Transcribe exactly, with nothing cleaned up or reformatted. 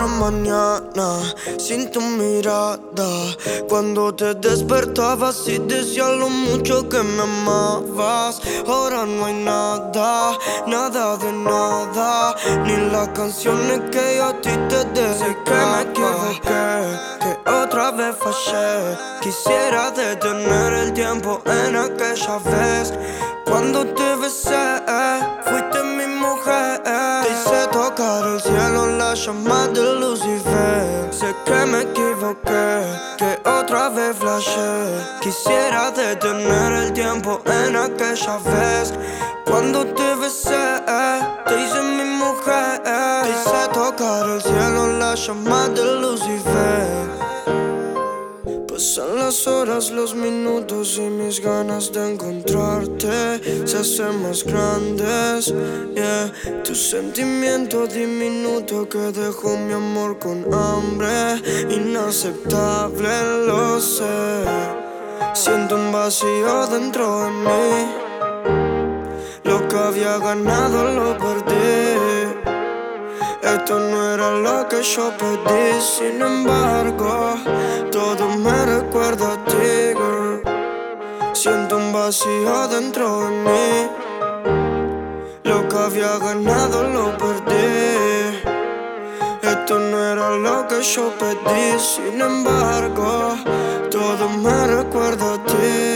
otra mañana sin tu mirada. Cuando te despertabas y decías lo mucho que me amabas. Ahora no hay nada, nada de nada, ni las canciones que yo a ti te dedicaba. Sé que me equivoqué, que otra vez fallé. Quisiera detener el tiempo en aquella vez. Cuando te besé, fuiste mi mujer. Te hice tocar el cielo, la llama de Lucifer. Sé que me equivoqué, que otra vez flashé. Quisiera detener el tiempo en aquella vez. Cuando te besé, te hice mi mujer. Te hice tocar el cielo, la llama de Lucifer. Pasan las horas, los minutos y mis ganas de encontrarte se hacen más grandes, yeah. Tu sentimiento diminuto que dejó mi amor con hambre, inaceptable, lo sé. Siento un vacío dentro de mí, lo que había ganado lo perdí. Esto no era lo que yo pedí, sin embargo, todo me recuerda a ti, girl. Siento un vacío dentro de mí, lo que había ganado lo perdí. Esto no era lo que yo pedí, sin embargo, todo me recuerda a ti.